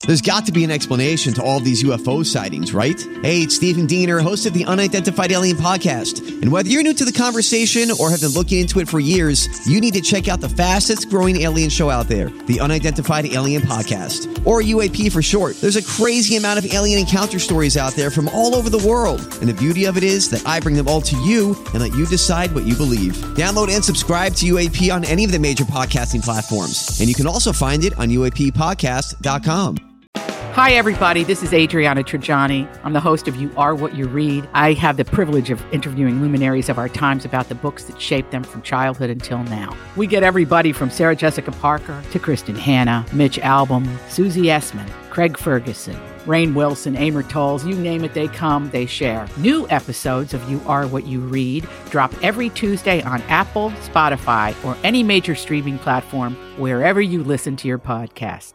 There's got to be an explanation to all of these UFO sightings, right? Hey, it's Stephen Diener, host of the Unidentified Alien Podcast. And whether you're new to the conversation or have been looking into it for years, you need to check out the fastest growing alien show out there, the Unidentified Alien Podcast, or UAP for short. There's a crazy amount of alien encounter stories out there from all over the world. And the beauty of it is that I bring them all to you and let you decide what you believe. Download and subscribe to UAP on any of the major podcasting platforms. And you can also find it on UAPpodcast.com. Hi, everybody. This is Adriana Trajani. I'm the host of You Are What You Read. I have the privilege of interviewing luminaries of our times about the books that shaped them from childhood until now. We get everybody from Sarah Jessica Parker to Kristen Hanna, Mitch Albom, Susie Essman, Craig Ferguson, Rainn Wilson, Amor Tolls, you name it, they come, they share. New episodes of You Are What You Read drop every Tuesday on Apple, Spotify, or any major streaming platform wherever you listen to your podcasts.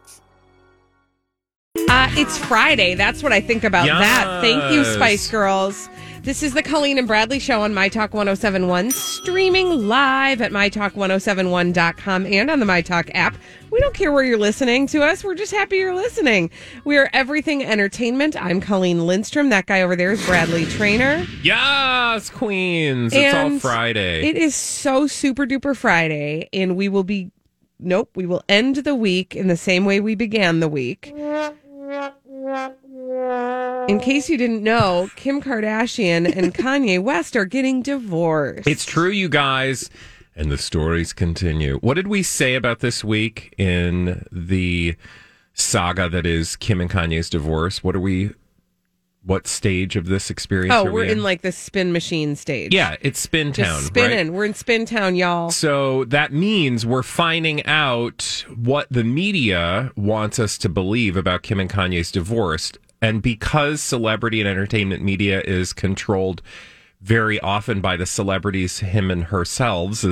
It's Friday. That's what I think about that. Thank you, Spice Girls. This is the Colleen and Bradley Show on My Talk 1071, streaming live at MyTalk1071.com and on the My Talk app. We don't care where you're listening to us. We're just happy you're listening. We are Everything Entertainment. I'm Colleen Lindstrom. That guy over there is Bradley Traynor. Yes, Queens. It's all Friday. It is so super duper Friday, and we will end the week in the same way we began the week. In case you didn't know, Kim Kardashian and Kanye West are getting divorced. It's true, you guys. And the stories continue. What did we say about this week in the saga that is Kim and Kanye's divorce? What stage of this experience are we in? We're in like the spin machine stage. Yeah, it's Spin Town. Just spinning. Right? We're in Spin Town, y'all. So that means we're finding out what the media wants us to believe about Kim and Kanye's divorce. And because celebrity and entertainment media is controlled very often by the celebrities, him and themselves.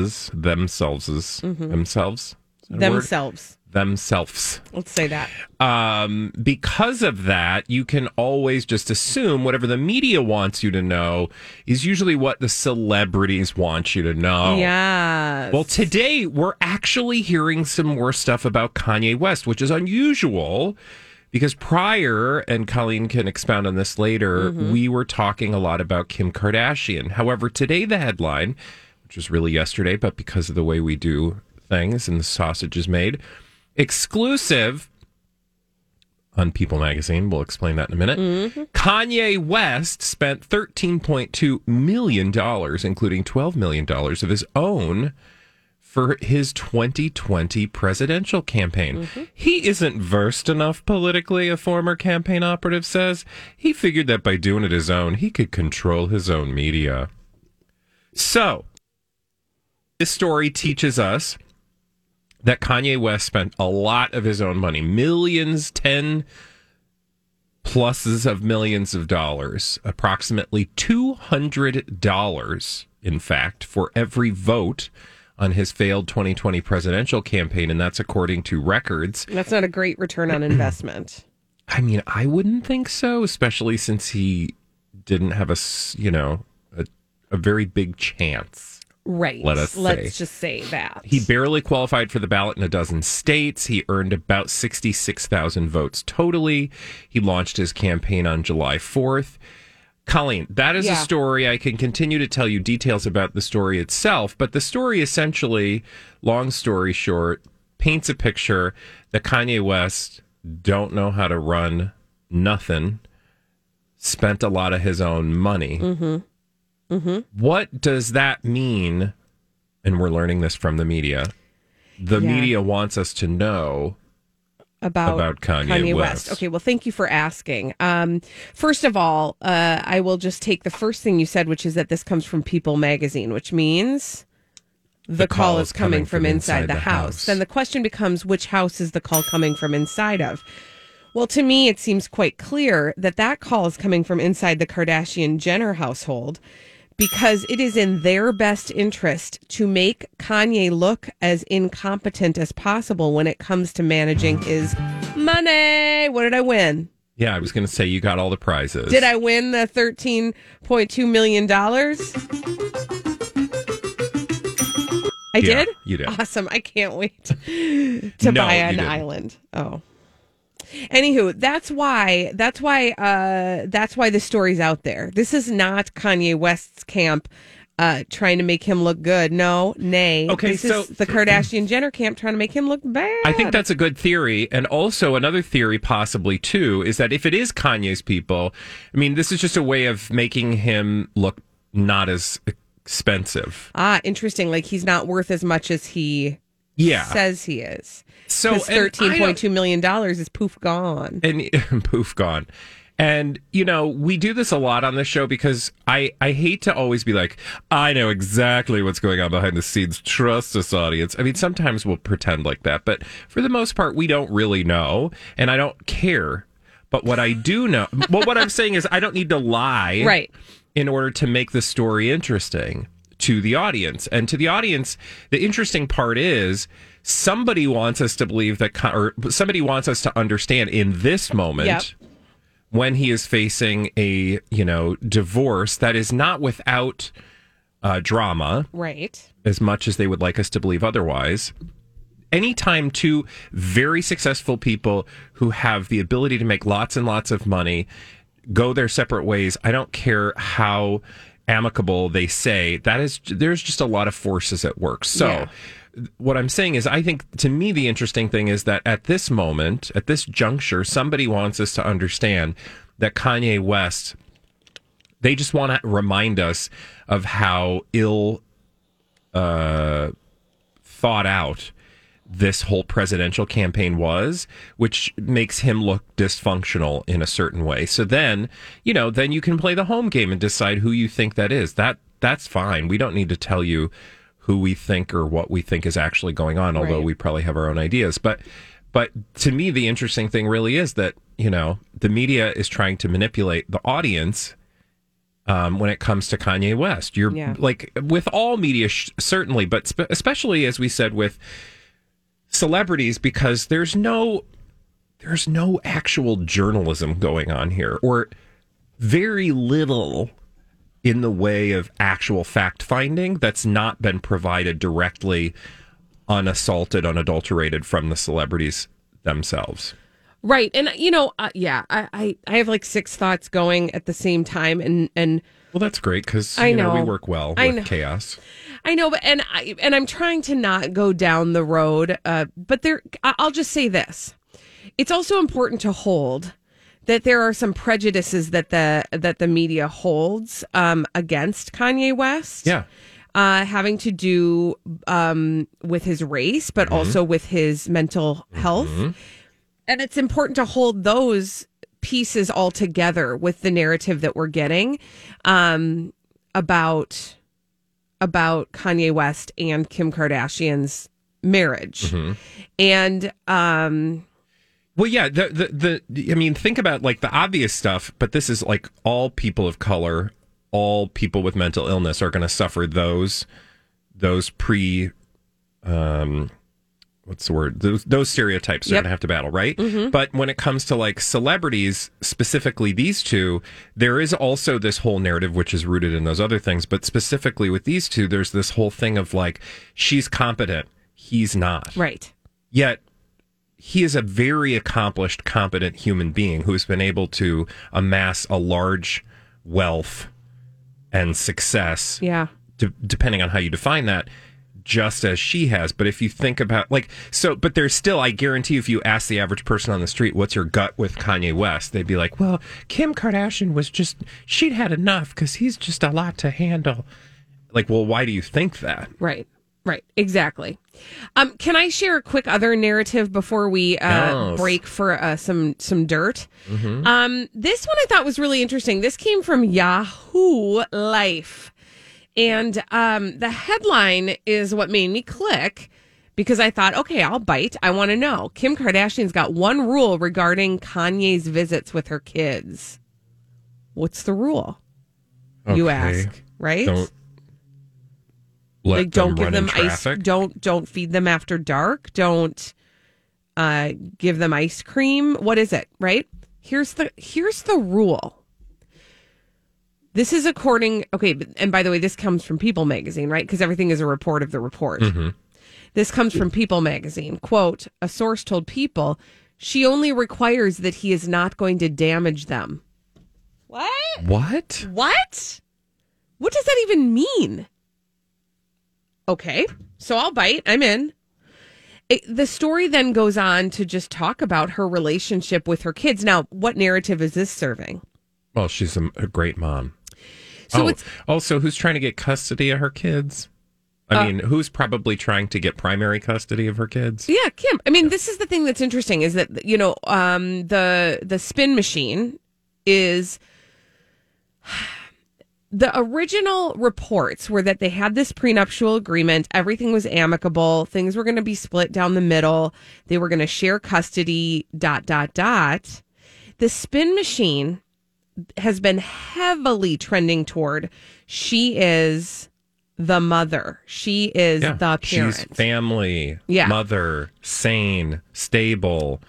Let's say that. Because of that, you can always just assume whatever the media wants you to know is usually what the celebrities want you to know. Yes. Well, today we're actually hearing some more stuff about Kanye West, which is unusual because prior, and Colleen can expound on this later, we were talking a lot about Kim Kardashian. However, today the headline, which was really yesterday, but because of the way we do things and the sausage is made, exclusive on People Magazine. We'll explain that in a minute. Kanye West spent $13.2 million, including $12 million of his own, for his 2020 presidential campaign. He isn't versed enough politically, a former campaign operative says. He figured that by doing it his own, he could control his own media. So, this story teaches us that Kanye West spent a lot of his own money, millions, 10 pluses of millions of dollars, approximately $200, in fact, for every vote on his failed 2020 presidential campaign, and that's according to records. That's not a great return on investment. I mean, I wouldn't think so, especially since he didn't have a very big chance. Right. Let's just say that. He barely qualified for the ballot in a dozen states. He earned about 66,000 votes totally. He launched his campaign on July 4th. Colleen, that is a story. I can continue to tell you details about the story itself, but the story essentially, long story short, paints a picture that Kanye West don't know how to run nothing, spent a lot of his own money. What does that mean? And we're learning this from the media. The media wants us to know about Kanye West. Okay, well, thank you for asking. First of all, I will just take the first thing you said, which is that this comes from People Magazine, which means the call is coming from inside the house. Then the question becomes, which house is the call coming from inside of? Well, to me, it seems quite clear that call is coming from inside the Kardashian-Jenner household, because it is in their best interest to make Kanye look as incompetent as possible when it comes to managing his money. What did I win? Yeah, I was going to say you got all the prizes. Did I win the $13.2 million? I did? You did. Awesome. I can't wait to buy an island. Oh. Anywho, that's why this story's out there. This is not Kanye West's camp trying to make him look good. No, nay. Okay, this is the Kardashian-Jenner camp trying to make him look bad. I think that's a good theory. And also another theory possibly, too, is that if it is Kanye's people, I mean, this is just a way of making him look not as expensive. Interesting. Like he's not worth as much as he says he is. So $13.2 million is poof gone. And poof gone. And, you know, we do this a lot on this show because I hate to always be like, I know exactly what's going on behind the scenes. Trust us, audience. I mean, sometimes we'll pretend like that. But for the most part, we don't really know. And I don't care. But what I do know, well, what I'm saying is I don't need to lie. Right. In order to make the story interesting to the audience. And to the audience, the interesting part is somebody wants us to believe that, or somebody wants us to understand in this moment, when he is facing a, divorce that is not without drama. Right. As much as they would like us to believe otherwise. Anytime two very successful people who have the ability to make lots and lots of money go their separate ways, I don't care how amicable they say, there's just a lot of forces at work. So what I'm saying is, I think, to me, the interesting thing is that at this moment, at this juncture, somebody wants us to understand that Kanye West, they just want to remind us of how ill thought out this whole presidential campaign was, which makes him look dysfunctional in a certain way. So then, then you can play the home game and decide who you think that is. That's fine. We don't need to tell you who we think or what we think is actually going on, although we probably have our own ideas. But to me, the interesting thing really is that, the media is trying to manipulate the audience when it comes to Kanye West. You're like, with all media, certainly, but especially, as we said, with celebrities, because there's no actual journalism going on here, or very little in the way of actual fact finding that's not been provided directly, unassaulted, unadulterated from the celebrities themselves. Right. And, I have like 6 thoughts going at the same time. And well, that's great because we work well with chaos. I know, but and I'm trying to not go down the road. But I'll just say this: it's also important to hold that there are some prejudices that the media holds against Kanye West. Yeah, having to do with his race, but also with his mental health, and it's important to hold those pieces all together with the narrative that we're getting about Kanye West and Kim Kardashian's marriage. And well, yeah, I mean, think about like the obvious stuff, but this is like all people of color, all people with mental illness are going to suffer those what's the word? Those stereotypes they're going to have to battle, right? But when it comes to like celebrities, specifically these two, there is also this whole narrative which is rooted in those other things. But specifically with these two, there's this whole thing of like, she's competent, he's not. Right. Yet he is a very accomplished, competent human being who has been able to amass a large wealth and success. Yeah. Depending on how you define that, just as she has. But if you think about but there's still, I guarantee if you ask the average person on the street, what's your gut with Kanye West? They'd be like, well, Kim Kardashian she'd had enough because he's just a lot to handle. Like, well, why do you think that? Right. Exactly. Can I share a quick other narrative before we break for some dirt? This one I thought was really interesting. This came from Yahoo Life. And the headline is what made me click, because I thought, okay, I'll bite. I want to know. Kim Kardashian's got one rule regarding Kanye's visits with her kids. What's the rule? Okay. You ask, right? Don't give them ice. Don't feed them after dark. Don't give them ice cream. What is it? Right? Here's the rule. This is according, and by the way, this comes from People magazine, right? Because everything is a report of the report. This comes from People magazine. Quote, a source told People She only requires that he is not going to damage them. What? What? What? What does that even mean? Okay, so I'll bite. I'm in. The story then goes on to just talk about her relationship with her kids. Now, what narrative is this serving? Well, she's a great mom. So it's also who's trying to get custody of her kids? I mean, who's probably trying to get primary custody of her kids? Yeah, Kim. I mean, this is the thing that's interesting is that, the spin machine is... The original reports were that they had this prenuptial agreement. Everything was amicable. Things were going to be split down the middle. They were going to share custody, ... The spin machine has been heavily trending toward she is the mother. She is the parent. She's family, mother, sane, stable,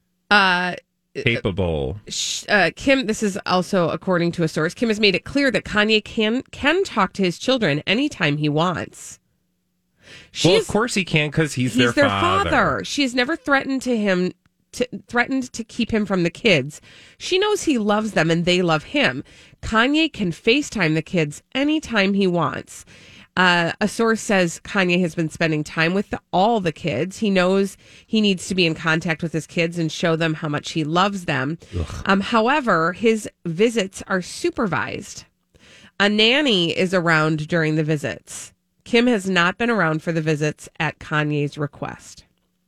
capable. Kim, this is also according to a source, Kim has made it clear that Kanye can talk to his children anytime he wants. Of course he can, because he's their father. She has never threatened to keep him from the kids. She knows he loves them and they love him. Kanye can FaceTime the kids anytime he wants. A source says Kanye has been spending time with all the kids. He knows he needs to be in contact with his kids and show them how much he loves them. However, his visits are supervised. A nanny is around during the visits. Kim has not been around for the visits at Kanye's request.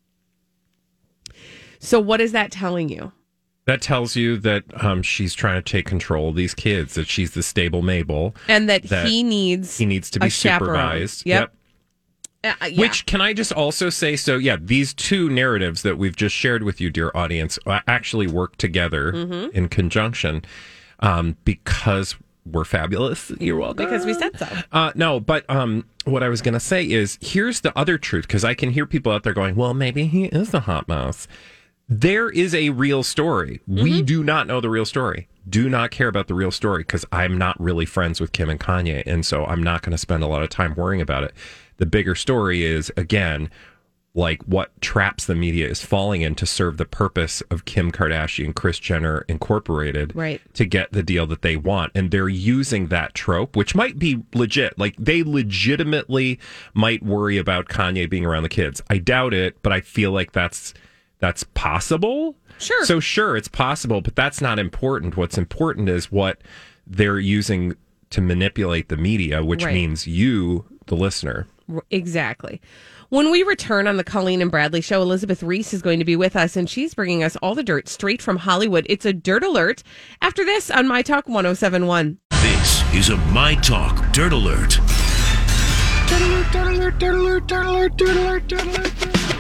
So what is that telling you? That tells you that she's trying to take control of these kids, that she's the stable Mabel. And that he needs to be supervised. Yep. Which, can I just also say, these two narratives that we've just shared with you, dear audience, actually work together in conjunction because we're fabulous. You're welcome. Because we said so. No, but what I was going to say is, here's the other truth, because I can hear people out there going, well, maybe he is a hot mouse. There is a real story. We do not know the real story. Do not care about the real story, because I'm not really friends with Kim and Kanye, and so I'm not going to spend a lot of time worrying about it. The bigger story is, again, like what traps the media is falling in to serve the purpose of Kim Kardashian, Kris Jenner Incorporated, to get the deal that they want. And they're using that trope, which might be legit. Like, they legitimately might worry about Kanye being around the kids. I doubt it, but I feel like that's possible. Sure. So sure, it's possible, but that's not important. What's important is what they're using to manipulate the media, which means you, the listener. Exactly. When we return on the Colleen and Bradley Show, Elizabeth Reese is going to be with us, and she's bringing us all the dirt straight from Hollywood. It's a Dirt Alert after this on My Talk 107.1. This is a My Talk Dirt Alert. Dirt Alert, Dirt Alert, Dirt Alert, Dirt Alert, Dirt Alert, Dirt Alert.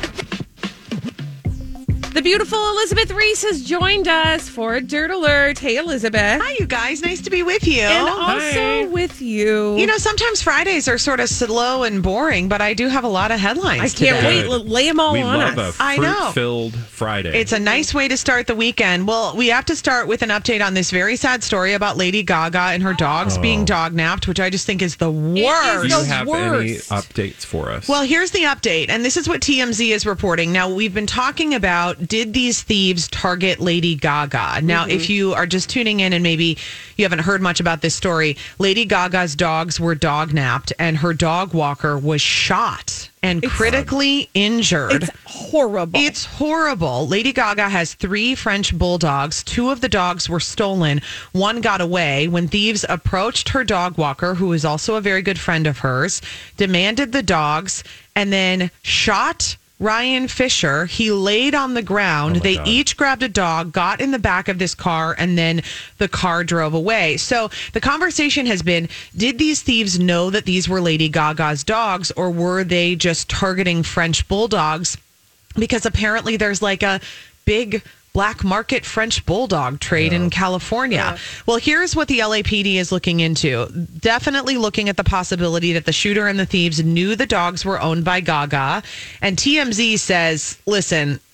The beautiful Elizabeth Reese has joined us for Dirt Alert. Hey, Elizabeth. Hi, you guys. Nice to be with you. And also with you. You know, sometimes Fridays are sort of slow and boring, but I do have a lot of headlines today. I can't wait. Lay them all on us. We love a fruit-filled Friday. It's a nice way to start the weekend. Well, we have to start with an update on this very sad story about Lady Gaga and her dogs being dog-napped, which I just think is the worst. Do you have any updates for us? Well, here's the update, and this is what TMZ is reporting. Now, we've been talking about, did these thieves target Lady Gaga? Now, if you are just tuning in and maybe you haven't heard much about this story, Lady Gaga's dogs were dog-napped, and her dog walker was shot and critically injured. It's horrible. It's horrible. Lady Gaga has 3 French bulldogs. 2 of the dogs were stolen. 1 got away. When thieves approached her dog walker, who is also a very good friend of hers, demanded the dogs, and then shot Ryan Fisher. He laid on the ground. They each grabbed a dog, got in the back of this car, and then the car drove away. So the conversation has been, did these thieves know that these were Lady Gaga's dogs, or were they just targeting French bulldogs? Because apparently there's like a big black market French bulldog trade in California. Well, here's what the LAPD is looking into. Definitely looking at the possibility that the shooter and the thieves knew the dogs were owned by Gaga. And TMZ says, listen,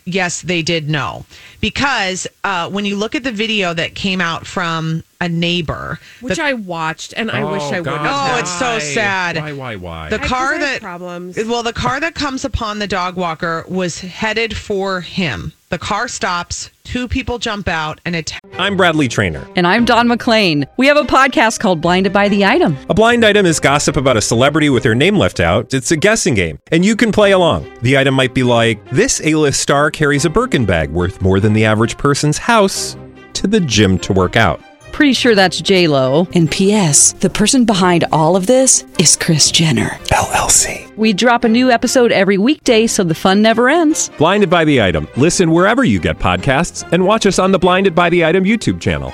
yes, they did know. Because when you look at the video that came out from a neighbor, which I watched, and I wish I would have. Oh, it's so sad. Why? The car that problems. Well, the car that comes upon the dog walker was headed for him. The car stops, two people jump out, and I'm Bradley Trainer. And I'm Don McClain. We have a podcast called Blinded by the Item. A blind item is gossip about a celebrity with their name left out. It's a guessing game, and you can play along. The item might be like, this A-list star carries a Birkin bag worth more than the average person's house to the gym to work out. Pretty sure that's J-Lo. And P.S. the person behind all of this is Kris Jenner, LLC. We drop a new episode every weekday so the fun never ends. Blinded by the Item. Listen wherever you get podcasts and watch us on the Blinded by the Item YouTube channel.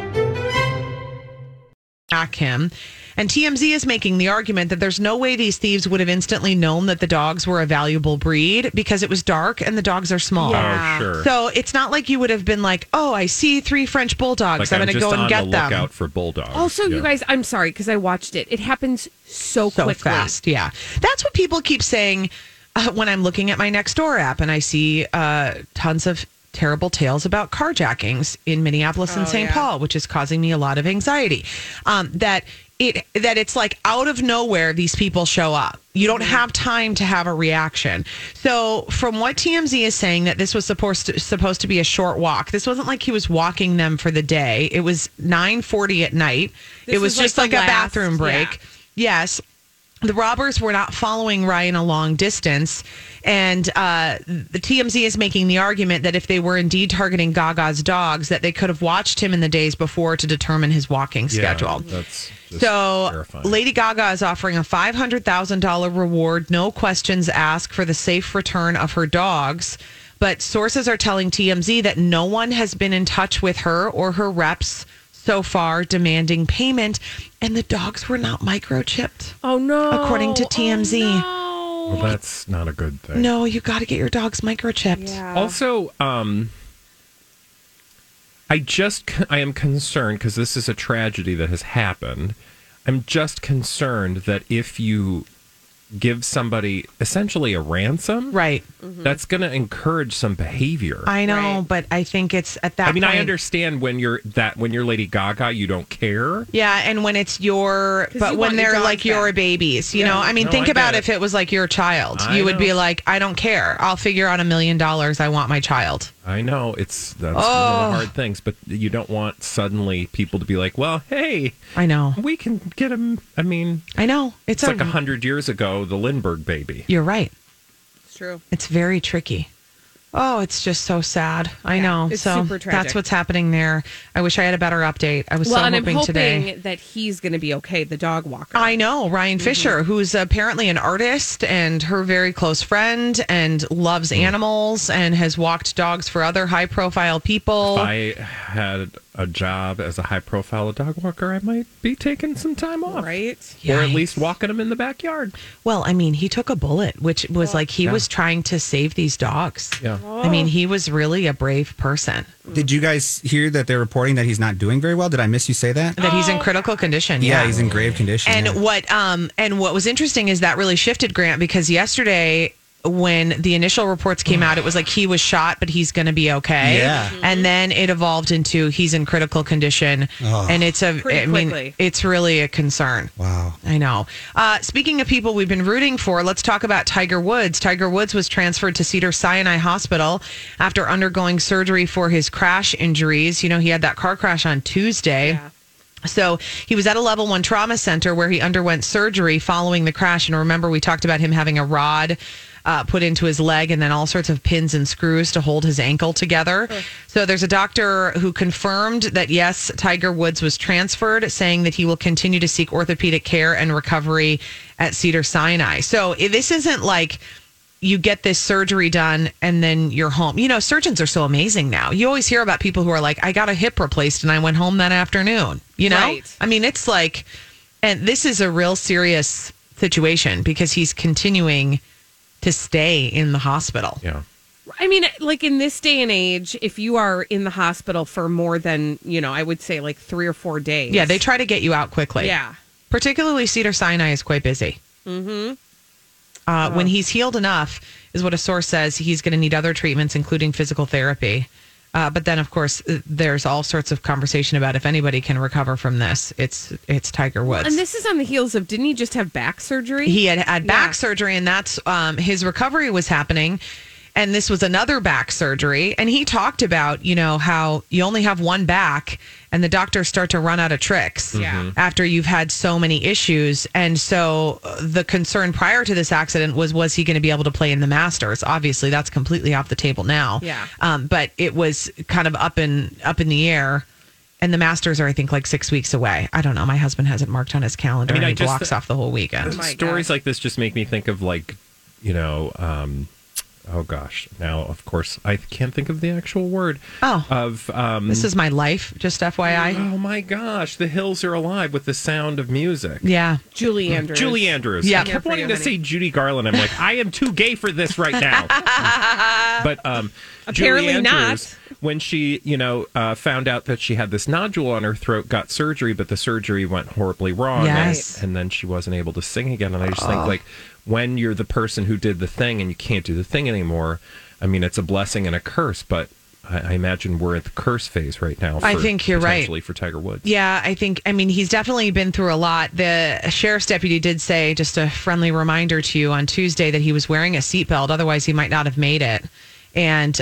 Attack him. And TMZ is making the argument that there's no way these thieves would have instantly known that the dogs were a valuable breed because it was dark and the dogs are small. Yeah. Oh, sure. So it's not like you would have been like, oh, I see 3 French bulldogs. I'm going to go and get them. Look out for bulldogs. Also, you guys, I'm sorry because I watched it. It happens so quickly. Fast. Yeah. That's what people keep saying when I'm looking at my Nextdoor app and I see tons of terrible tales about carjackings in Minneapolis and St. Paul, which is causing me a lot of anxiety. That it's like out of nowhere these people show up. You don't have time to have a reaction. So from what TMZ is saying, that this was supposed to be a short walk. This wasn't like he was walking them for the day. It was 9:40 at night. It was just like a bathroom break. Yeah. Yes. The robbers were not following Ryan a long distance. And the TMZ is making the argument that if they were indeed targeting Gaga's dogs, that they could have watched him in the days before to determine his walking schedule. That's so terrifying. Lady Gaga is offering a $500,000 reward, no questions asked, for the safe return of her dogs. But sources are telling TMZ that no one has been in touch with her or her reps so far demanding payment, and the dogs were not microchipped. Oh no. According to TMZ. Oh, no. Well, that's not a good thing. No, you got to get your dogs microchipped. Yeah. Also, I am concerned because this is a tragedy that has happened. I'm just concerned that if you give somebody essentially a ransom, right, that's going to encourage some behavior. I know, but I think it's at that point. I understand when you're Lady Gaga, you don't care. Yeah, and when it's but when they're like your babies, you know, I mean, think about if it was like your child, you would be like, I don't care. I'll figure out $1 million. I want my child. I know that's one of the hard things, but you don't want suddenly people to be like, well, hey, I know we can get him. I mean, I know it's like 100 years ago, the Lindbergh baby. You're right. It's true. It's very tricky. Oh, it's just so sad. I know. It's so super tragic. That's what's happening there. I wish I had a better update. I was hoping today that he's going to be okay, the dog walker. I know. Ryan Fisher, who's apparently an artist and her very close friend and loves animals and has walked dogs for other high-profile people. If I had a job as a high-profile dog walker, I might be taking some time off. Right? Or at least walking them in the backyard. Well, I mean, he took a bullet, which was like he was trying to save these dogs. Yeah. I mean, he was really a brave person. Did you guys hear that they're reporting that he's not doing very well? Did I miss you say that? That he's in critical condition. Yeah, he's in grave condition. And what was interesting is that really shifted Grant, because yesterday when the initial reports came out, it was like he was shot, but he's going to be okay. Yeah. And then it evolved into he's in critical condition. And it's it's really a concern. Wow. I know. Speaking of people we've been rooting for, let's talk about Tiger Woods. Tiger Woods was transferred to Cedars-Sinai Hospital after undergoing surgery for his crash injuries. You know, he had that car crash on Tuesday. Yeah. So he was at a level 1 trauma center where he underwent surgery following the crash. And remember, we talked about him having a rod put into his leg and then all sorts of pins and screws to hold his ankle together. So there's a doctor who confirmed that, yes, Tiger Woods was transferred, saying that he will continue to seek orthopedic care and recovery at Cedars-Sinai. So this isn't like you get this surgery done and then you're home. You know, surgeons are so amazing now. You always hear about people who are like, I got a hip replaced and I went home that afternoon. You know? Right. I mean, it's like, and this is a real serious situation because he's continuing to stay in the hospital. Yeah. I mean, like in this day and age, if you are in the hospital for more than, I would say like 3 or 4 days. Yeah, they try to get you out quickly. Yeah. Particularly Cedars-Sinai is quite busy. Mm-hmm. When he's healed enough, is what a source says. He's going to need other treatments, including physical therapy. But then, of course, there's all sorts of conversation about if anybody can recover from this. It's Tiger Woods. And this is on the heels of, didn't he just have back surgery? He had back surgery, and that's his recovery was happening. And this was another back surgery. And he talked about, how you only have one back and the doctors start to run out of tricks after you've had so many issues. And so the concern prior to this accident was he going to be able to play in the Masters? Obviously, that's completely off the table now. Yeah. But it was kind of up in the air. And the Masters are, I think, like 6 weeks away. I don't know. My husband has it marked on his calendar, and he blocks off the whole weekend. Stories like this just make me think of, oh gosh! Now, of course, I can't think of the actual word. This Is My Life. Just FYI. Oh my gosh! The Hills Are Alive with the Sound of Music. Yeah, Julie Andrews. Julie Andrews. Yeah, I kept wanting to say Judy Garland. I'm like, I am too gay for this right now. But apparently Julie Andrews, not. When she, found out that she had this nodule on her throat, got surgery, but the surgery went horribly wrong. Yes. And then she wasn't able to sing again. And I just think, when you're the person who did the thing and you can't do the thing anymore, I mean, it's a blessing and a curse, but I imagine we're at the curse phase right now. I think you're right. Potentially for Tiger Woods. Yeah, he's definitely been through a lot. The sheriff's deputy did say, just a friendly reminder to you on Tuesday, that he was wearing a seatbelt. Otherwise, he might not have made it. And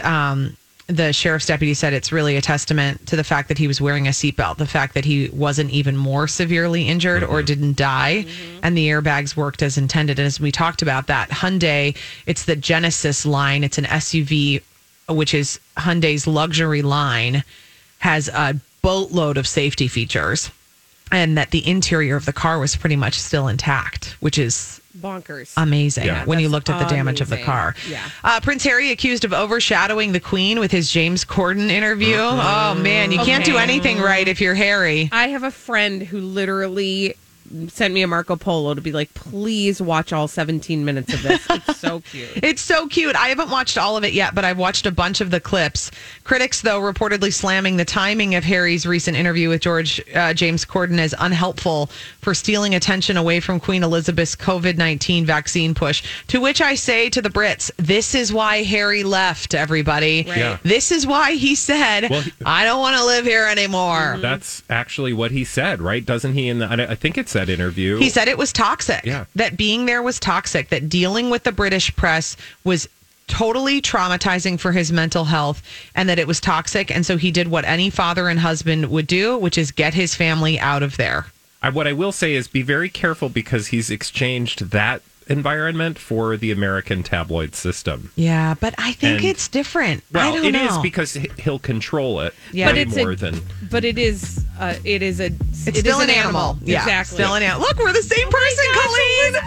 the sheriff's deputy said it's really a testament to the fact that he was wearing a seatbelt, the fact that he wasn't even more severely injured or didn't die, and the airbags worked as intended. And as we talked about that, Hyundai, it's the Genesis line. It's an SUV, which is Hyundai's luxury line, has a boatload of safety features, and that the interior of the car was pretty much still intact, which is bonkers. Amazing when you looked at the damage of the car. Yeah. Prince Harry accused of overshadowing the Queen with his James Corden interview. Oh, man, you can't do anything right if you're Harry. I have a friend who literally sent me a Marco Polo to be like, please watch all 17 minutes of this. It's so cute. It's so cute. I haven't watched all of it yet, but I've watched a bunch of the clips. Critics, though, reportedly slamming the timing of Harry's recent interview with James Corden as unhelpful for stealing attention away from Queen Elizabeth's COVID-19 vaccine push. To which I say to the Brits, this is why Harry left, everybody. Right. Yeah. This is why he said, I don't want to live here anymore. That's actually what he said, right? Doesn't he? I think it's that interview. He said it was toxic. Yeah. That being there was toxic. That dealing with the British press was totally traumatizing for his mental health, and that it was toxic. And so he did what any father and husband would do, which is get his family out of there. What I will say is be very careful, because he's exchanged that environment for the American tabloid system. Yeah, but I think it's different. Well, I don't know. It is, because he'll control it way more than... But it is It's still an animal. Yeah, exactly. Still an animal. Look, we're the same person, Colleen.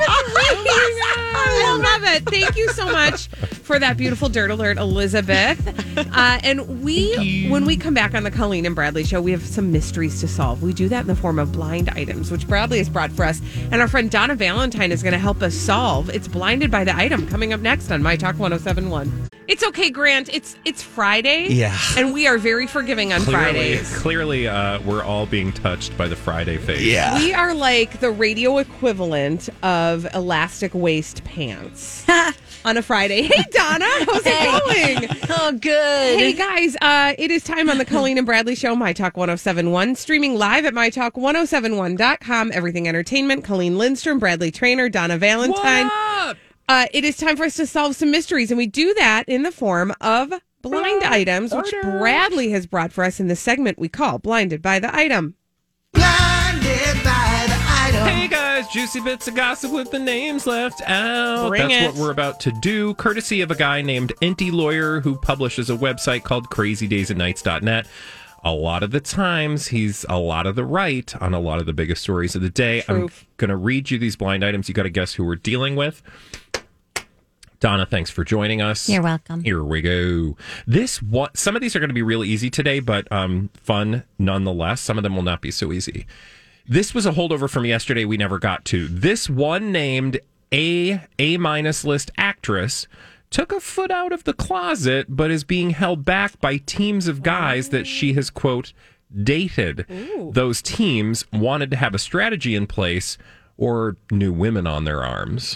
I love it. Thank you so much for that beautiful Dirt Alert, Elizabeth. And when we come back on the Colleen and Bradley Show, we have some mysteries to solve. We do that in the form of blind items, which Bradley has brought for us. And our friend Donna Valentine is going to help us solve. It's Blinded by the Item, coming up next on My Talk 1071. It's okay, Grant. It's Friday. Yeah. And we are very forgiving on Fridays. Clearly, we're all being touched by the Friday phase. Yeah. We are like the radio equivalent of elastic waist pants on a Friday. Hey, Donna, how's it going? Oh, good. Hey, guys, it is time on the Colleen and Bradley Show, My Talk 1071, streaming live at MyTalk1071.com. Everything Entertainment, Colleen Lindstrom, Bradley Trainer, Donna Valentine. What up? It is time for us to solve some mysteries, and we do that in the form of blind items, which Bradley has brought for us in the segment we call Blinded by the Item. Blinded by the Item. Hey guys, juicy bits of gossip with the names left out. Bring it. What we're about to do, courtesy of a guy named Enty Lawyer, who publishes a website called crazydaysandnights.net. A lot of the times, he's a lot of the right on a lot of the biggest stories of the day. Proof. I'm going to read you these blind items. You got to guess who we're dealing with. Donna, thanks for joining us. You're welcome. Here we go. Some of these are going to be really easy today, but fun nonetheless. Some of them will not be so easy. This was a holdover from yesterday we never got to. This one named A-minus list actress took a foot out of the closet, but is being held back by teams of guys that she has, quote, dated. Ooh. Those teams wanted to have a strategy in place or new women on their arms.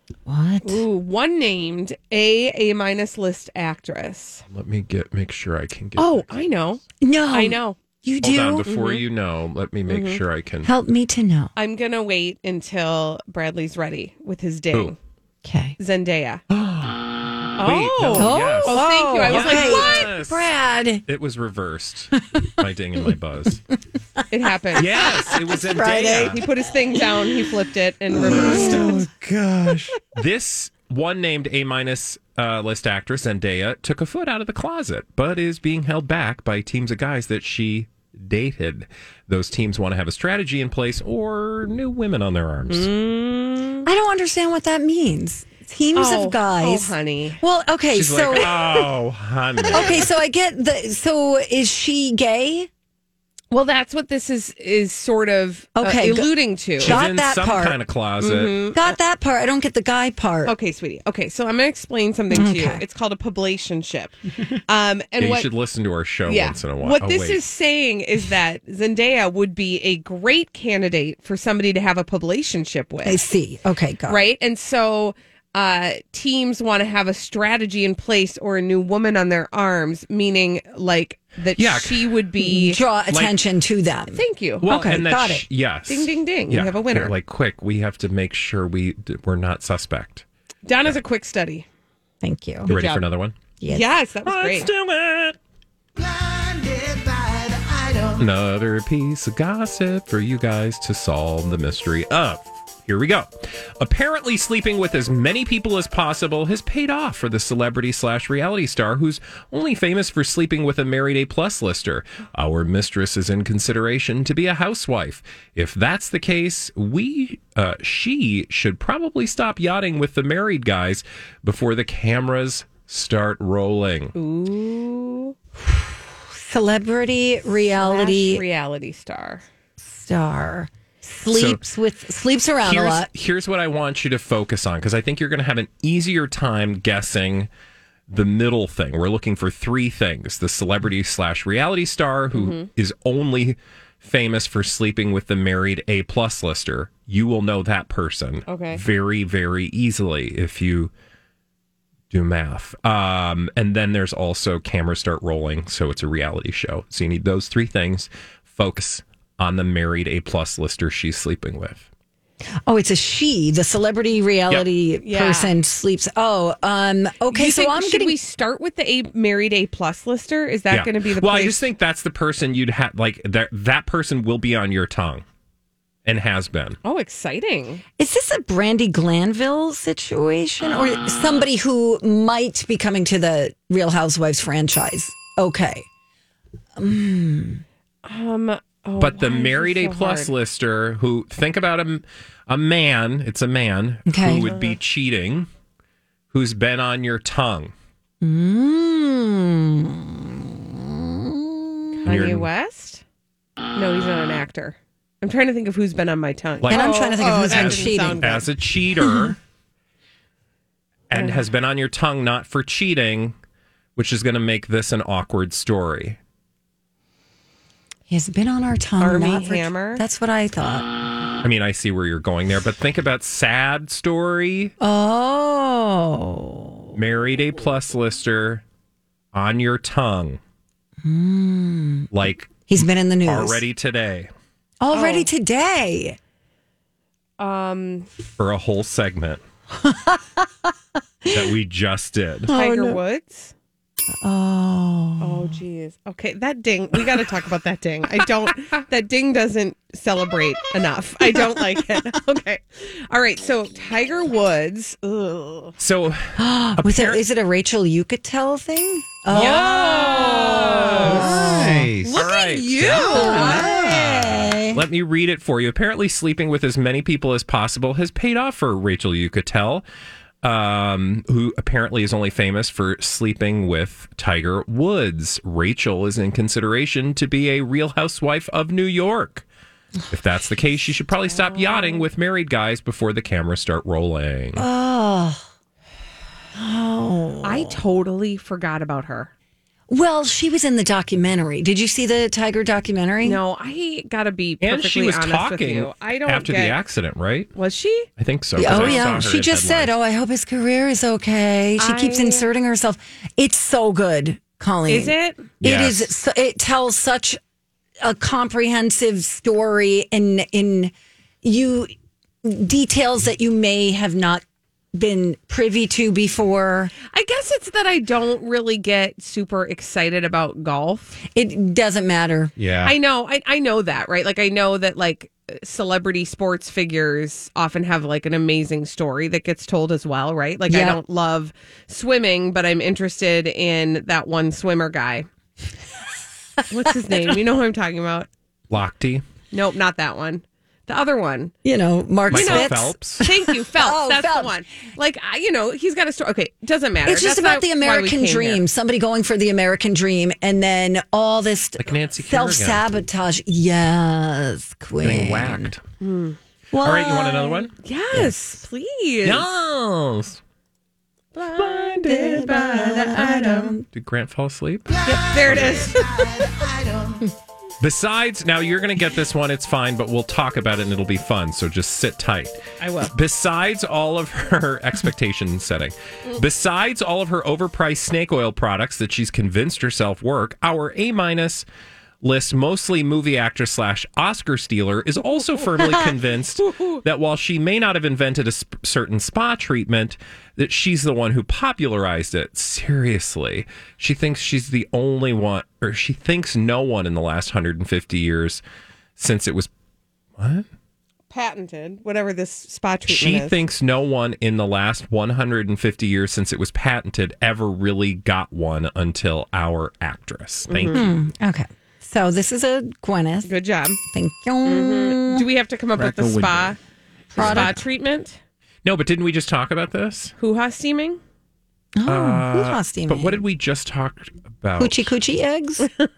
What? Ooh, one named A minus list actress. Let me make sure I can get. Oh, I know. No. I know. You do? Hold on, before you know, let me make sure I can. Help me to know. I'm going to wait until Bradley's ready with his ding. Okay. Zendaya. Wait, no, yes. Oh, thank you. I was like, what? Yes. Brad. It was reversed. My ding and my buzz. It happened. Yes, it was Zendaya. Friday. He put his thing down, he flipped it, and reversed it. Oh, gosh. This one named A-minus list actress, Zendaya, took a foot out of the closet, but is being held back by teams of guys that she dated. Those teams want to have a strategy in place or new women on their arms. I don't understand what that means. Teams of guys. Oh, honey. Well, okay, She's so like, oh, honey. okay, so I get so is she gay? Well, that's what this is sort of alluding to. She's Got in that some part. kind of closet. Got that part. I don't get the guy part. Okay, sweetie. Okay, so I'm going to explain something to you. It's called a publicationship. And You should listen to our show once in a while. What this is saying is that Zendaya would be a great candidate for somebody to have a publicationship with. I see. Okay, got it. Right? And so teams want to have a strategy in place or a new woman on their arms, meaning like that she would be draw attention to them. Thank you. Well, okay, and that got it. Yes. Ding, ding, ding. Yeah. You have a winner. They're like, quick, we have to make sure we're not suspect. Donna's a quick study. Thank you. You ready job. for another one? Yes, that was great. Let's do it. Blinded by the item. Another piece of gossip for you guys to solve the mystery of. Here we go. Apparently, sleeping with as many people as possible has paid off for the celebrity/reality star who's only famous for sleeping with a married A-plus lister. Our mistress is in consideration to be a housewife. If that's the case, she should probably stop yachting with the married guys before the cameras start rolling. Ooh. Celebrity reality star. Sleeps around a lot. Here's what I want you to focus on, because I think you're going to have an easier time guessing the middle thing. We're looking for three things: the celebrity/reality star who is only famous for sleeping with the married A-plus lister. You will know that person very, very easily if you do math. And then there's also cameras start rolling, so it's a reality show. So you need those three things. Focus on the married A-plus lister she's sleeping with. Oh, it's a she. The celebrity reality person sleeps. Oh, okay. So should we start with the married A-plus lister? Is that going to be the? Well, place? I just think that's the person you'd have. Like that person will be on your tongue, and has been. Oh, exciting! Is this a Brandi Glanville situation, or somebody who might be coming to the Real Housewives franchise? Okay. But the married A-plus lister who, think about a man, it's a man who would be cheating, who's been on your tongue. Kanye West? No, he's not an actor. I'm trying to think of who's been on my tongue. And I'm trying to think of who's been cheating. As a cheater and has been on your tongue not for cheating, which is going to make this an awkward story. He has been on our tongue. Armie Hammer? That's what I thought. I mean, I see where you're going there, but think about sad story. Oh. Married A-plus lister on your tongue. Like he's been in the news. Already today. Today. For a whole segment that we just did. Tiger Woods? Oh. Oh, geez. Okay, that ding. We got to talk about that ding. That ding doesn't celebrate enough. I don't like it. Okay. All right. So, Tiger Woods. Ugh. So, is it a Rachel Yucatel thing? Oh. Nice. Look at you. Let me read it for you. Apparently, sleeping with as many people as possible has paid off for Rachel Yucatel. Who apparently is only famous for sleeping with Tiger Woods. Rachel is in consideration to be a Real Housewife of New York. If that's the case, she should probably stop yachting with married guys before the cameras start rolling. I totally forgot about her. Well, she was in the documentary. Did you see the Tiger documentary? No, I gotta be perfectly And she was honest talking with you. I don't after the accident, right? Was she? I think so. 'cause Oh, I saw yeah. her She in just said, headlines. I hope his career is okay. She keeps inserting herself. It's so good, Colleen. Is it? It is. It tells such a comprehensive story in details that you may have not been privy to before. I guess it's that I don't really get super excited about golf. It doesn't matter. Yeah. I know. I know that, right? Like, I know that, like, celebrity sports figures often have, like, an amazing story that gets told as well, right? Like, I don't love swimming, but I'm interested in that one swimmer guy. What's his name? You know who I'm talking about? Lochte. Nope, not that one. The other one. Mark Michael Spitz. Phelps. Thank you, Phelps. Oh, That's Phelps. the one. Like, he's got a story. Okay, doesn't matter. It's just That's about not the why we American came dream. here. Somebody going for the American dream, and then all this Like Nancy Kerrigan. self-sabotage. Yes, Queen. Getting whacked. Well, All right, you want another one? Yes, please. Yes. Blinded by the item. Did Grant fall asleep? Yep, there it is. Besides, now you're going to get this one. It's fine, but we'll talk about it and it'll be fun. So just sit tight. I will. Besides all of her expectation setting, besides all of her overpriced snake oil products that she's convinced herself work, our A- list, mostly movie actress / Oscar stealer, is also firmly convinced that while she may not have invented a certain spa treatment, that she's the one who popularized it. Seriously. She thinks she's the only one, or she thinks no one in the last 150 years since it was... What? Patented, whatever this spa treatment She is. thinks no one in the last 150 years since it was patented ever really got one until our actress. Thank you. Okay. So this is a Gwyneth. Good job. Thank you. Do we have to come up with the spa treatment? No, but didn't we just talk about this? Hoo-ha steaming? Hoo-ha steaming. But what did we just talk about? Coochie eggs?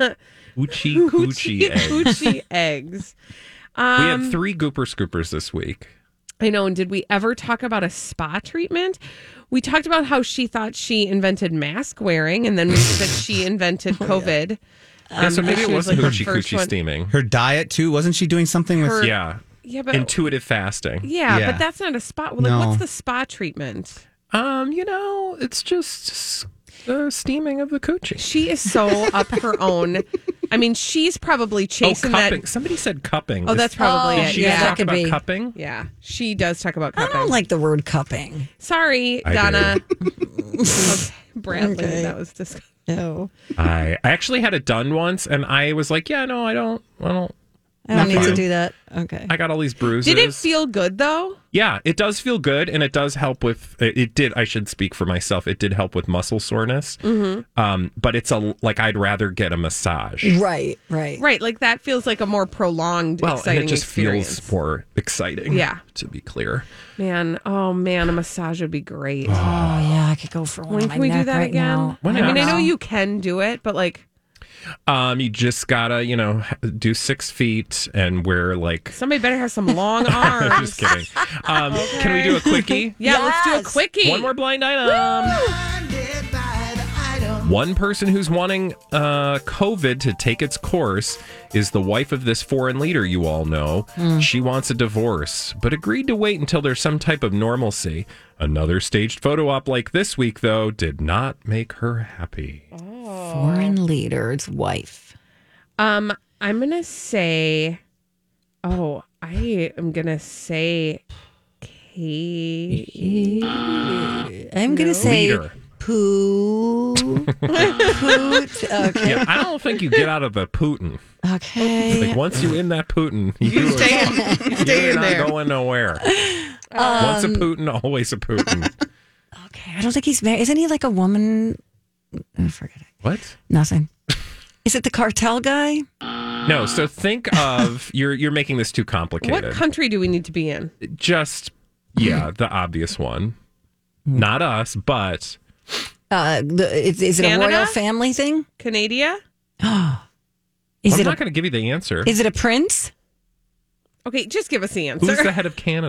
Coochie eggs. Coochie eggs. We had 3 Gooper Scoopers this week. I know. And did we ever talk about a spa treatment? We talked about how she thought she invented mask wearing, and then that she invented COVID. Yeah, so maybe it she was wasn't like the Coochie first one. steaming. Her diet too, wasn't she doing something with? Yeah. Yeah, but Intuitive fasting. yeah, but that's not a spa. Like, No. what's the spa treatment? It's just the steaming of the coochie. She is so up her own. I mean, she's probably chasing cupping. that. Somebody said cupping. Oh, that's probably Did it. she Yeah, talk that could about be. cupping? Yeah, she does talk about I cupping. don't like the word cupping. Sorry, I Donna. Okay, Bradley, Okay. that was disgusting. No. I actually had it done once, and I was like, yeah, no, I don't. I don't need to fine. do that. Okay. I got all these bruises. Did it feel good though? Yeah, it does feel good, and it does help with. It did. I should speak for myself. It did help with muscle soreness. Mm-hmm. But it's like I'd rather get a massage. Right. Right, like that feels like a more prolonged, Well, exciting and it just experience. feels more exciting. Yeah. To be clear. Man, a massage would be great. Oh, yeah, I could go for one. When on can my we do neck that right again? now. Why I mean, not? I know you can do it, but like You just gotta, do 6 feet and wear like. somebody better have some long arms. I'm just kidding. Can we do a quickie? Yeah, let's do a Yes. quickie. One more blind item. Blinded by the item. One person who's wanting COVID to take its course is the wife of this foreign leader you all know. She wants a divorce, but agreed to wait until there's some type of normalcy. Another staged photo op like this week, though, did not make her happy. Foreign leader's wife. I'm gonna say. Oh, I am gonna say. Kate. I'm going to say Leader. poo. Poot. Okay. Yeah, I don't think you get out of the Putin. Okay. Like once you in that Putin, you're Stay in not there. going nowhere. Once a Putin, always a Putin. Okay. I don't think he's married. Isn't he like a woman? Oh, forget it. What? Nothing. Is it the cartel guy? No. So think of you're making this too complicated. What country do we need to be in? Just the obvious one. Not us, but Is it a Canada? royal family thing? Canada? Is I'm it not going to give you the answer. Is it a prince? Okay, just give us the answer. Who's the head of Canada?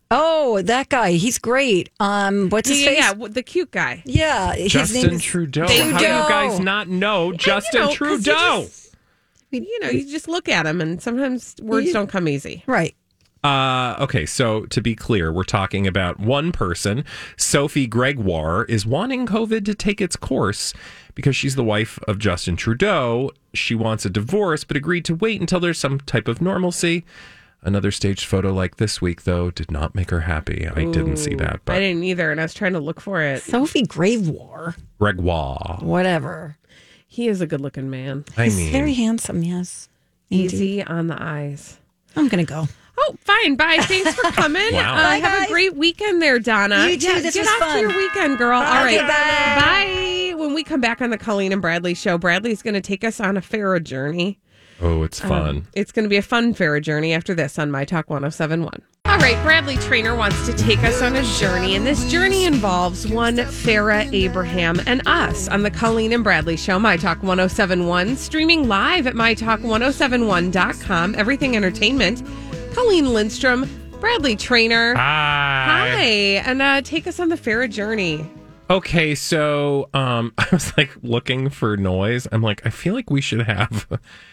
Oh, that guy. He's great. What's his face? Yeah, the cute guy. Yeah. His Justin name is Trudeau. How do you guys not know Justin Trudeau? You just look at him, and sometimes words don't come easy. Right. Okay, so to be clear, we're talking about one person. Sophie Gregoire is wanting COVID to take its course because she's the wife of Justin Trudeau. She wants a divorce, but agreed to wait until there's some type of normalcy. Another staged photo like this week, though, did not make her happy. I didn't see that. But I didn't either, and I was trying to look for it. Sophie Gregoire. Whatever. He is a good-looking man. He's very handsome, yes. Easy on the eyes. I'm going to go. Oh, fine. Bye. Thanks for coming. Wow. Bye, have a great weekend there, Donna. You too. This Get was off fun. to your weekend, girl. All right. Bye. Bye. When we come back on the Colleen and Bradley show, Bradley's going to take us on a Farrah journey. Oh, it's fun. It's going to be a fun Farrah journey after this on My Talk 1071. All right, Bradley Traynor wants to take us on a journey, and this journey involves one Farrah Abraham and us on the Colleen and Bradley Show, My Talk 1071, streaming live at mytalk1071.com. Everything Entertainment. Colleen Lindstrom, Bradley Traynor. Hi. And take us on the Farrah journey. Okay, so I was like looking for noise. I'm like, I feel like we should have...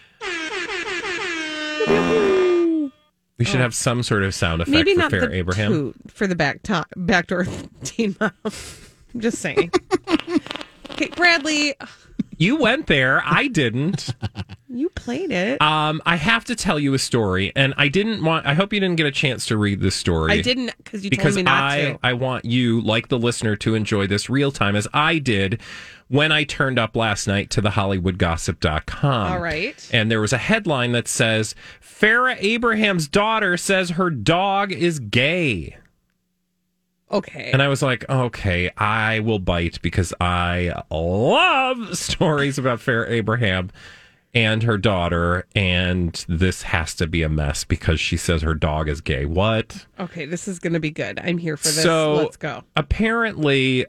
We should have some sort of sound effect Maybe for not Farrah the Abraham. toot for the backdoor teen mom. I'm just saying. Okay, Bradley. You went there. I didn't. You played it. I have to tell you a story, and I hope you didn't get a chance to read this story. I didn't because you told me not to. I want you, like the listener, to enjoy this real time as I did when I turned up last night to the HollywoodGossip.com. All right. And there was a headline that says, Farrah Abraham's daughter says her dog is gay. Okay. And I was like, okay, I will bite because I love stories about Farrah Abraham and her daughter, and this has to be a mess because she says her dog is gay. What? Okay, this is going to be good. I'm here for this. So, let's go. Apparently,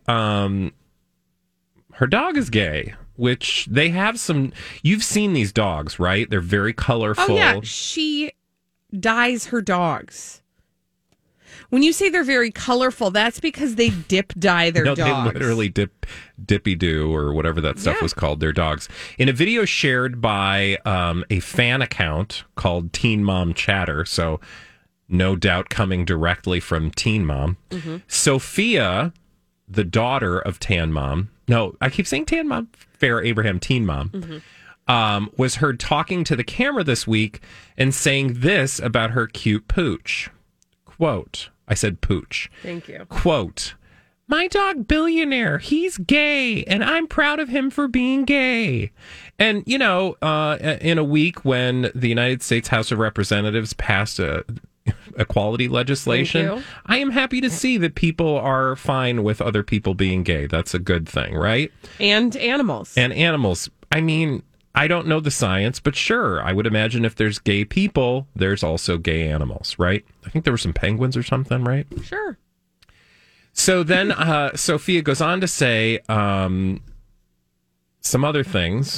her dog is gay, which they have some... You've seen these dogs, right? They're very colorful. Oh, yeah. She dyes her dogs. When you say they're very colorful, that's because they dip dye their dogs. They literally dippy do or whatever that stuff was called, their dogs. In a video shared by a fan account called Teen Mom Chatter, so no doubt coming directly from Teen Mom, Sophia, the daughter of Tan Mom, no, I keep saying Tan Mom, Farrah Abraham, Teen Mom, was heard talking to the camera this week and saying this about her cute pooch. Quote, I said pooch. Thank you. Quote, my dog Billionaire, he's gay, and I'm proud of him for being gay. And, you know, in a week when the United States House of Representatives passed equality legislation, I am happy to see that people are fine with other people being gay. That's a good thing, right? And animals. And animals. I mean... I don't know the science, but sure, I would imagine if there's gay people, there's also gay animals, right? I think there were some penguins or something, right? Sure. So then Sophia goes on to say some other things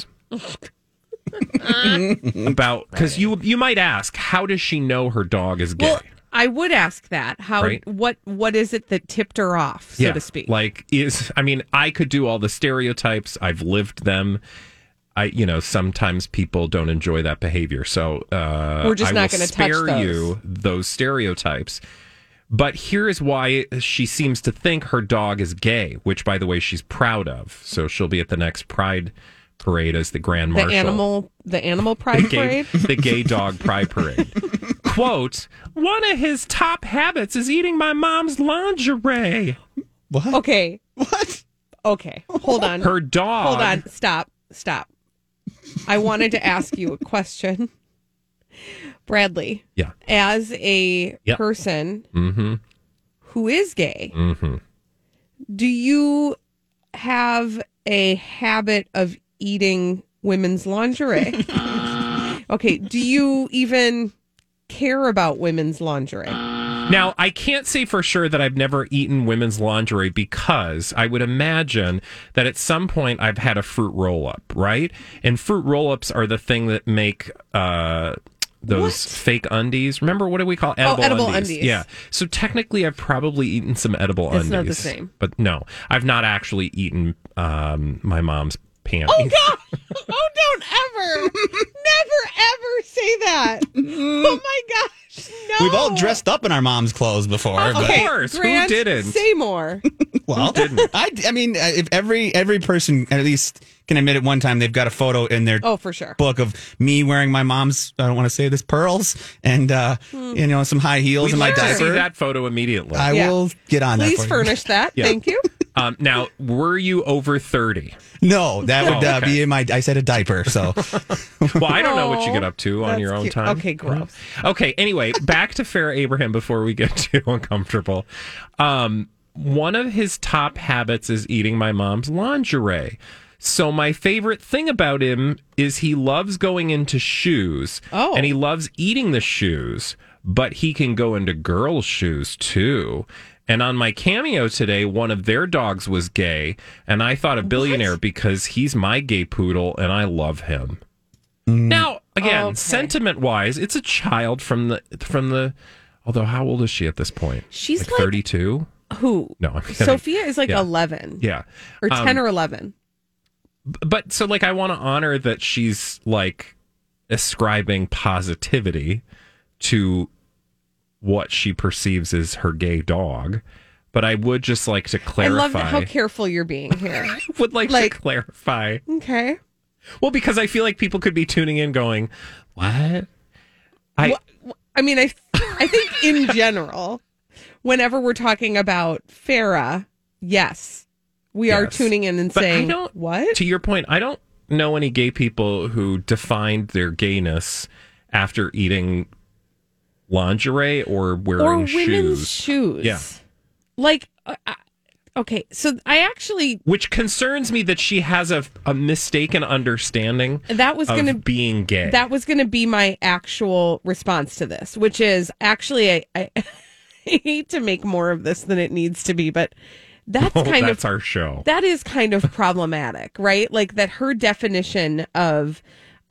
about, because you might ask, how does she know her dog is gay? Well, I would ask that. How? Right? What is it that tipped her off, so to speak? Like, I could do all the stereotypes. I've lived them. Sometimes people don't enjoy that behavior. So we're just not going to touch those. Spare you those stereotypes. But here is why she seems to think her dog is gay, which, by the way, she's proud of. So she'll be at the next Pride Parade as the Grand Marshal. The animal Pride Parade? The gay dog Pride Parade. Quote, one of his top habits is eating my mom's lingerie. What? Okay. What? Okay. Hold on. Her dog. Hold on. Stop. I wanted to ask you a question. Bradley. Yeah. As a person who is gay, do you have a habit of eating women's lingerie? Okay. Do you even care about women's lingerie? Now, I can't say for sure that I've never eaten women's lingerie because I would imagine that at some point I've had a fruit roll-up, right? And fruit roll-ups are the thing that make those fake undies. Remember, what do we call edible undies? Yeah. So technically, I've probably eaten some edible undies. It's not the same. But no, I've not actually eaten my mom's panties. Oh, God. Oh, don't ever. Never, ever say that. Oh, my gosh. No. We've all dressed up in our mom's clothes before. Of course. Grant, who didn't? Say more. Well, I mean, if every person at least can admit at one time they've got a photo in their for sure. book of me wearing my mom's, I don't want to say this, pearls and some high heels and my diaper. See that photo immediately. I will get on that. Please furnish that. Yeah. Thank you. Now, were you over 30? No, that would be in my. I said a diaper. So, well, I don't know what you get up to on your own cute. time. Okay, gross. Okay, anyway, back to Farrah Abraham before we get too uncomfortable. One of his top habits is eating my mom's lingerie. So my favorite thing about him is he loves going into shoes. Oh. And he loves eating the shoes, but he can go into girls' shoes too. And on my Cameo today, one of their dogs was gay, and I thought a billionaire because he's my gay poodle, and I love him. Now, again, sentiment-wise, it's a child from the. Although, how old is she at this point? She's like 32. Who? No, I'm kidding. Sophia is like 11. Yeah, or 10 or 11. But so, I want to honor that she's ascribing positivity to what she perceives as her gay dog, but I would just like to clarify. I love how careful you're being here. I would like to clarify. Okay. Well, because I feel like people could be tuning in going, what? I mean, I think in general, whenever we're talking about Farrah, yes, we are tuning in and saying, what? To your point, I don't know any gay people who defined their gayness after eating lingerie or wearing women's shoes. Yeah. Okay, so I actually... Which concerns me that she has a mistaken understanding of being gay. That was going to be my actual response to this, which is actually, I hate to make more of this than it needs to be, but that's our show. That is kind of problematic, right? Like that her definition of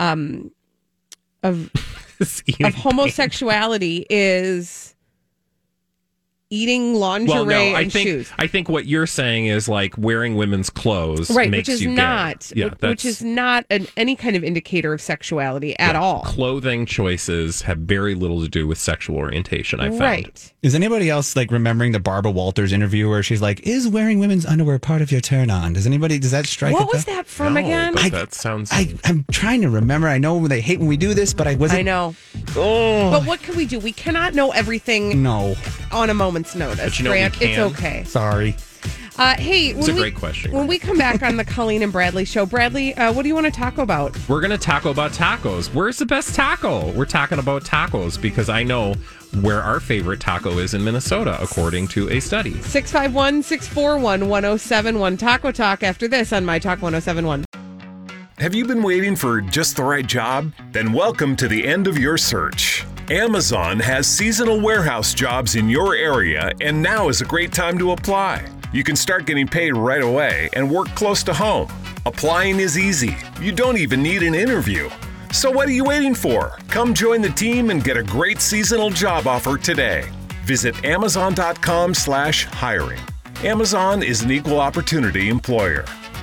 homosexuality is eating lingerie and shoes. I think what you're saying is wearing women's clothes makes you gay. Which is not any kind of indicator of sexuality at all. Clothing choices have very little to do with sexual orientation, I found. Right. Is anybody else remembering the Barbara Walters interview where she's like, is wearing women's underwear part of your turn on? Does that strike? What was that from again? That sounds... I'm trying to remember. I know they hate when we do this, but I wasn't... I know. Oh. But what can we do? We cannot know everything on a moment's notice. But Grant, it's okay. Sorry. Hey, it's a great question. When we come back on the Colleen and Bradley show, Bradley, what do you want to talk about? We're going to talk about tacos. Where's the best taco? We're talking about tacos because I know where our favorite taco is in Minnesota, according to a study. 651-641-1071. Taco Talk after this on My Talk 1071. Have you been waiting for just the right job? Then welcome to the end of your search. Amazon has seasonal warehouse jobs in your area, and now is a great time to apply. You can start getting paid right away and work close to home. Applying is easy. You don't even need an interview. So what are you waiting for? Come join the team and get a great seasonal job offer today. Visit Amazon.com/hiring. Amazon is an equal opportunity employer.